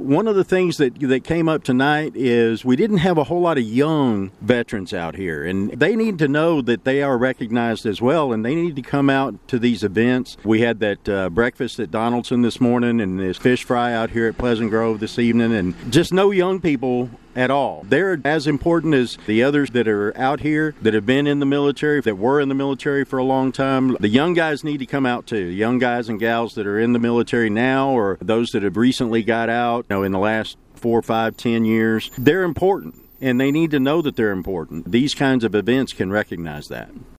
one of the things that came up tonight is we didn't have a whole lot of young veterans out here, and they need to know that they are recognized as well, and they need to come out to these events. We had that breakfast at Donaldson this morning and this fish fry out here at Pleasant Grove this evening, and just no young people at all. They're as important as the others that are out here that have been in the military, that were in the military for a long time. The young guys need to come out too. The young guys and gals that are in the military now or those that have recently got out, in the last 4, 5, 10 years, they're important, and they need to know that they're important. These kinds of events can recognize that.